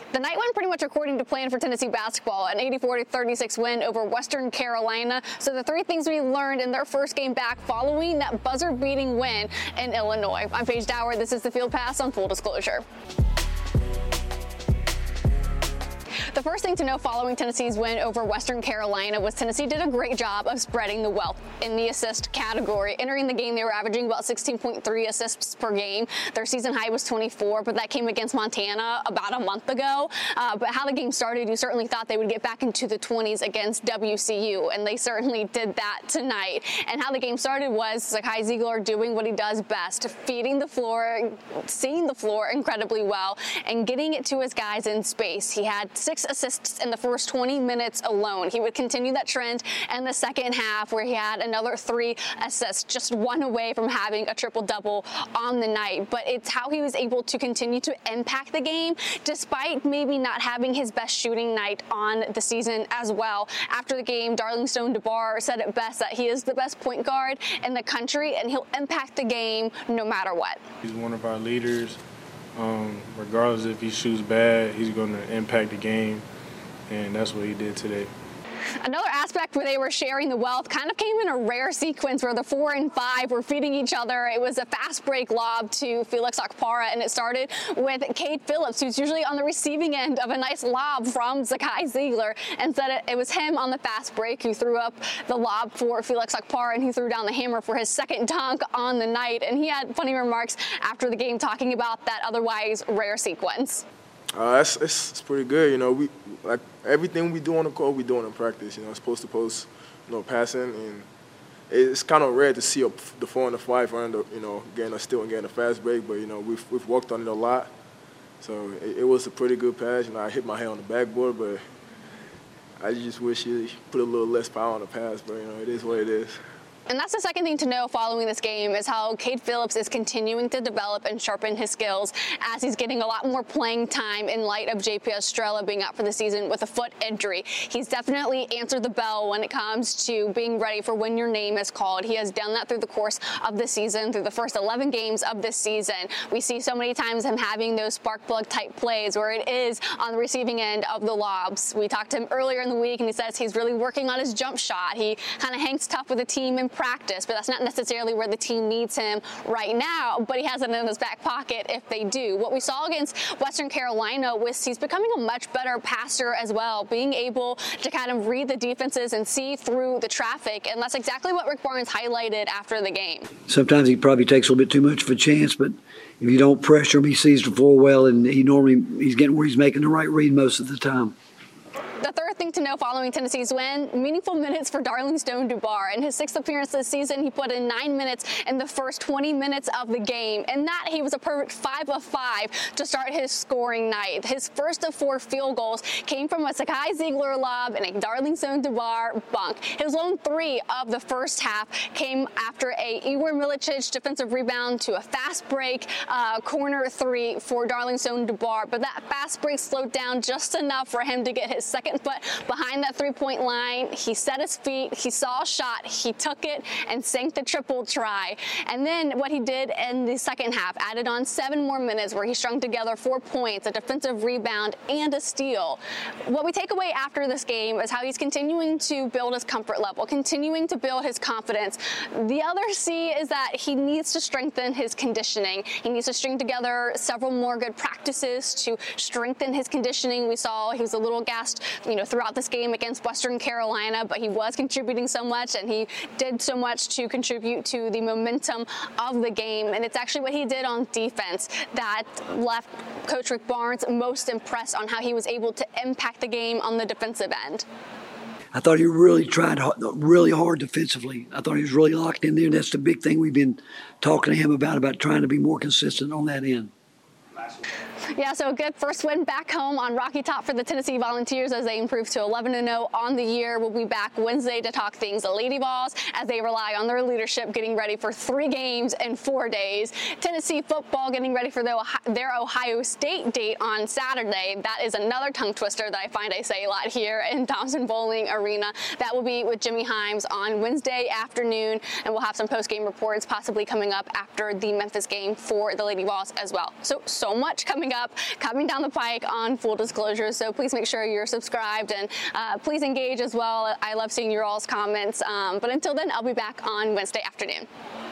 The night went pretty much according to plan for Tennessee basketball, an 84-36 win over Western Carolina. So the three things we learned in their first game back following that buzzer-beating win in Illinois. I'm Paige Dower. This is the Field Pass on Full Disclosure. The first thing to know following Tennessee's win over Western Carolina was Tennessee did a great job of spreading the wealth in the assist category. Entering the game, they were averaging about 16.3 assists per game. Their season high was 24, but that came against Montana about a month ago. But how the game started, you certainly thought they would get back into the 20s against WCU, and they certainly did that tonight. And how the game started was Zakai Zeigler doing what he does best, feeding the floor, seeing the floor incredibly well, and getting it to his guys in space. He had 6 assists in the first 20 minutes alone. He would continue that trend in the second half where he had another 3 assists, just one away from having a triple-double on the night. But it's how he was able to continue to impact the game despite maybe not having his best shooting night on the season as well. After the game, Darling Stone-DeBar said it best that he is the best point guard in the country and he'll impact the game no matter what. He's one of our leaders. Regardless if he shoots bad, he's going to impact the game, and that's what he did today. Another aspect where they were sharing the wealth kind of came in a rare sequence where the 4 and 5 were feeding each other. It was a fast break lob to Felix Okpara, and it started with Cade Phillips, who's usually on the receiving end of a nice lob from Zakai Zeigler. Instead, it was him on the fast break who threw up the lob for Felix Okpara, and he threw down the hammer for his second dunk on the night. And he had funny remarks after the game talking about that otherwise rare sequence. It's pretty good. You know, we like everything we do on the court, we do in practice. You know, it's post to post, passing, and it's kind of rare to see the 4 and the 5 under, getting a steal and getting a fast break. But we've worked on it a lot, so it was a pretty good pass. I hit my head on the backboard, but I just wish he put a little less power on the pass. But it is what it is. And that's the second thing to know following this game is how Cade Phillips is continuing to develop and sharpen his skills as he's getting a lot more playing time in light of JP Estrella being out for the season with a foot injury. He's definitely answered the bell when it comes to being ready for when your name is called. He has done that through the course of the season, through the first 11 games of this season. We see so many times him having those spark plug type plays where it is on the receiving end of the lobs. We talked to him earlier in the week and he says he's really working on his jump shot. He kind of hangs tough with the team in practice, but that's not necessarily where the team needs him right now, but he has it in his back pocket if they do. What we saw against Western Carolina was he's becoming a much better passer as well, being able to kind of read the defenses and see through the traffic, and that's exactly what Rick Barnes highlighted after the game. Sometimes he probably takes a little bit too much of a chance, but if you don't pressure him, he sees the floor well, and he's getting where he's making the right read most of the time. The third thing to know following Tennessee's win, meaningful minutes for Darling Stone-DeBar. In his 6th appearance this season, he put in 9 minutes in the first 20 minutes of the game. In that, he was a perfect 5 of 5 to start his scoring night. His first of 4 field goals came from a Zakai Zeigler lob and a Darling Stone-DeBar bunk. His lone 3 of the first half came after a Igor Milicic defensive rebound to a fast break corner 3 for Darling Stone-DeBar. But that fast break slowed down just enough for him to get his second foot behind that 3-point line. He set his feet, he saw a shot, he took it and sank the triple try. And then what he did in the second half, added on 7 more minutes where he strung together 4 points, a defensive rebound, and a steal. What we take away after this game is how he's continuing to build his comfort level, continuing to build his confidence. The other C is that he needs to strengthen his conditioning. He needs to string together several more good practices to strengthen his conditioning. We saw he was a little gassed throughout this game against Western Carolina, but he was contributing so much, and he did so much to contribute to the momentum of the game. And it's actually what he did on defense that left Coach Rick Barnes most impressed on how he was able to impact the game on the defensive end. I thought he really tried really hard defensively. I thought he was really locked in there, and that's the big thing we've been talking to him about trying to be more consistent on that end. Yeah, so a good first win back home on Rocky Top for the Tennessee Volunteers as they improve to 11-0 on the year. We'll be back Wednesday to talk things Lady Vols as they rely on their leadership getting ready for 3 games in 4 days. Tennessee football getting ready for their Ohio State date on Saturday. That is another tongue twister that I find I say a lot here in Thompson-Boling Arena. That will be with Jimmy Himes on Wednesday afternoon, and we'll have some post-game reports possibly coming up after the Memphis game for the Lady Vols as well. So much coming up up coming down the pike on Full Disclosure. So please make sure you're subscribed and please engage as well. I love seeing your all's comments. But until then, I'll be back on Wednesday afternoon.